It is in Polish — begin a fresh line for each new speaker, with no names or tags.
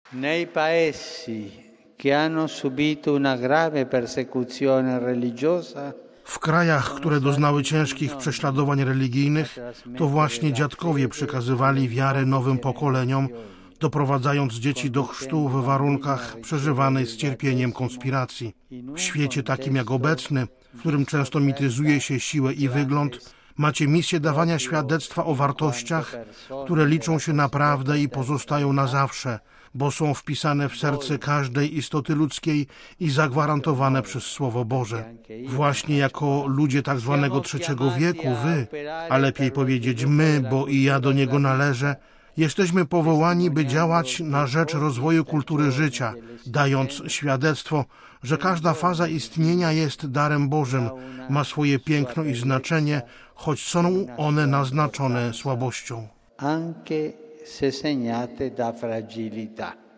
Nei paesi che hanno subito una grave persecuzione religiosa,
w krajach, które doznały ciężkich prześladowań religijnych, to właśnie dziadkowie przekazywali wiarę nowym pokoleniom, doprowadzając dzieci do chrztu w warunkach przeżywanej z cierpieniem konspiracji. W świecie takim jak obecny, w którym często mityzuje się siłę i wygląd, macie misję dawania świadectwa o wartościach, które liczą się naprawdę i pozostają na zawsze, bo są wpisane w serce każdej istoty ludzkiej i zagwarantowane przez Słowo Boże. Właśnie jako ludzie tak zwanego trzeciego wieku, wy, a lepiej powiedzieć my, bo i ja do niego należę, jesteśmy powołani, by działać na rzecz rozwoju kultury życia, dając świadectwo, że każda faza istnienia jest darem Bożym, ma swoje piękno i znaczenie, choć są one naznaczone słabością.
Anche se segnate da fragilità.